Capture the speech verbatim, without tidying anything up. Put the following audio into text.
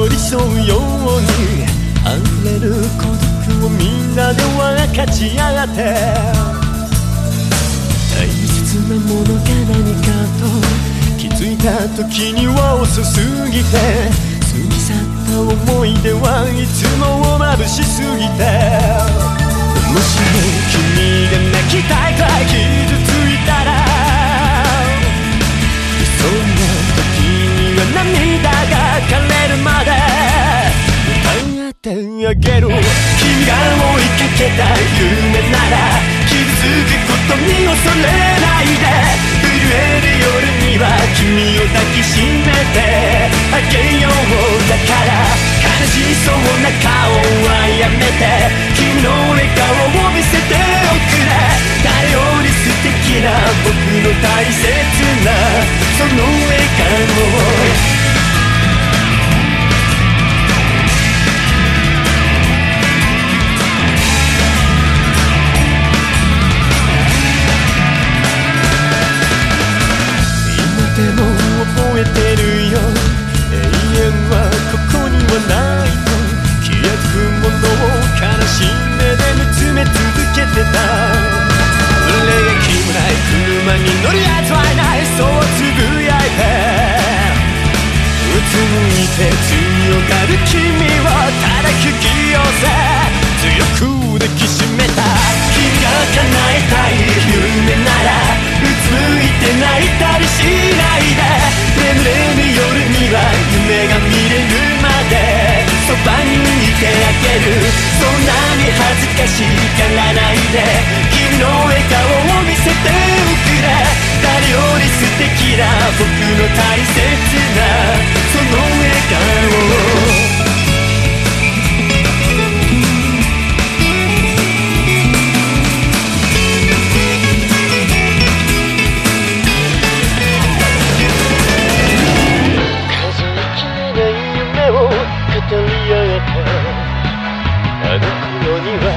寄り添うように溢れる孤独をみんなで分かち合って大切なものが何かと気づいた時には遅すぎて過ぎ去った思い出はいつも眩しすぎてもしも君が泣きたいくらい傷ついたらそんな時には涙が枯れるまで歌ってあげる君が追いかけた夢なら傷つくことに恐れないで震える夜には君を抱きしめてあげようだから悲しそうな顔はやめて君の笑顔を見せておくれ誰より素敵な僕の大切なその笑顔でも覚えてるよ永遠はここにはないと消えくものを悲しい目で見つめ続けてたブレーキもない車に乗るやつはいないそうつぶやいてうつむいて強がる君をただ引き寄せ強く抱きしめた君が叶えたい夢ならうつむいて泣いたりしないで眠れる夜には夢が見れるまでそばにいてあげるそんなに恥ずかしがらないで君の笑顔を見せておくれ誰より素敵な僕の大切なその笑顔語り合えたあの頃には